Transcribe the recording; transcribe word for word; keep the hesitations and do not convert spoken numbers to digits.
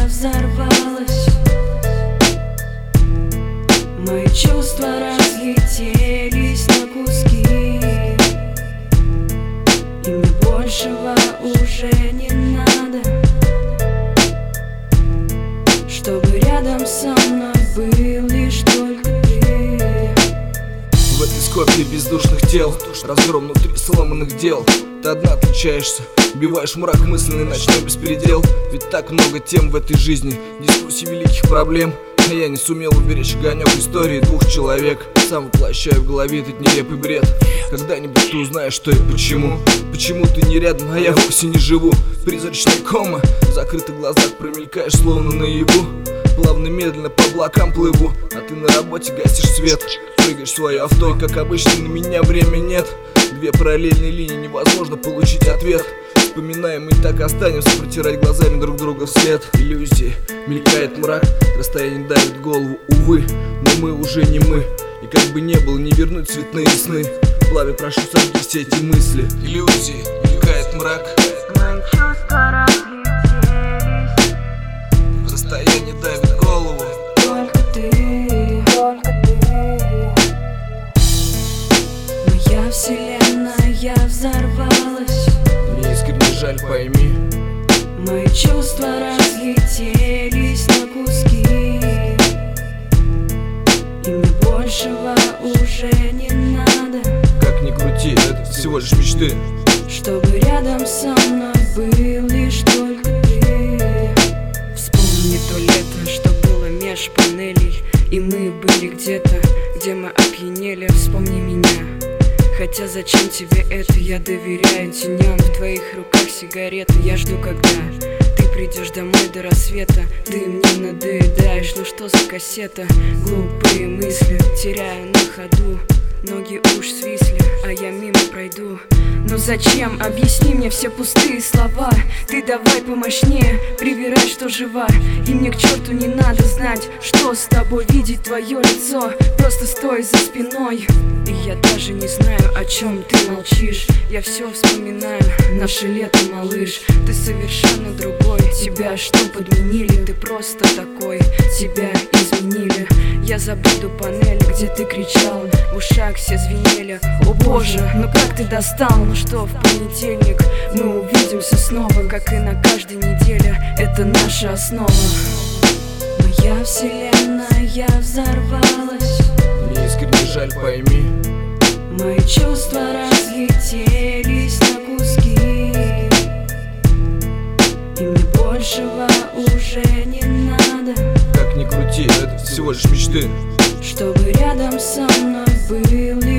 взорвалась. Мои чувства разлетелись на куски, и мне большего уже не надо, чтобы рядом со мной был лишь только ты. В этой скопе бездушных тел, разгром внутри сломанных дел. Ты одна отличаешься, убиваешь мрак мысленный, ночной беспредел. Ведь так много тем в этой жизни, дискуссий великих проблем. А я не сумел уберечь огонек истории двух человек. Сам воплощаю в голове этот нелепый бред. Когда-нибудь ты узнаешь, что и почему. Почему ты не рядом, а я вовсе не живу. Призрачная кома, в закрытых глазах промелькаешь словно наяву. Плавно, медленно по облакам плыву, а ты на работе гасишь свет. Прыгаешь в свое авто, и как обычно на меня время нет. Две параллельные линии, невозможно получить ответ. Вспоминаем и так останемся протирать глазами друг друга вслед. Иллюзии, мелькает мрак, расстояние давит голову, увы. Но мы уже не мы, и как бы не было, не вернуть цветные сны. Плаве прошу, сожги все эти мысли. Иллюзии, мелькает мрак, мои чувства разлетелись. расстояние давит голову. Только ты, только ты. Моя вселенная взорвалась. Мне искренне жаль, пойми. Мои чувства разлетелись на куски, и мне большего уже не надо, Как ни крути, это всего лишь мечты. чтобы рядом со мной был лишь только ты. Вспомни то лето, что было меж панелей, и мы были где-то, где мы опьянели. Вспомни меня. Хотя зачем тебе это, я доверяю теням. В твоих руках сигареты, я жду, когда ты придешь домой до рассвета. Ты мне надоедаешь, ну что за кассета? Глупые мысли теряю на ходу, ноги уж свисли, а я мимо пройду. Ну зачем? Объясни мне все пустые слова. Ты давай помощнее, привирай, что жива. И мне к черту не надо знать, что с тобой, видеть твое лицо. Просто стой за спиной. И я даже не знаю, о чем ты молчишь. Я все вспоминаю, наше лето, малыш. Ты совершенно другой, тебя что подменили? Ты просто такой, тебя изменили. Я забуду панель, где ты кричал, в ушах все звенели. О боже, ну как ты достал? Ну что, в понедельник мы увидимся снова, как и на каждой неделе. Это наша основа. Моя вселенная взорвалась. Мне искренне жаль, пойми. Мои чувства разлетелись на куски, и мне большего уже не надо, Как ни крути, это всего лишь мечты. чтобы рядом со мной был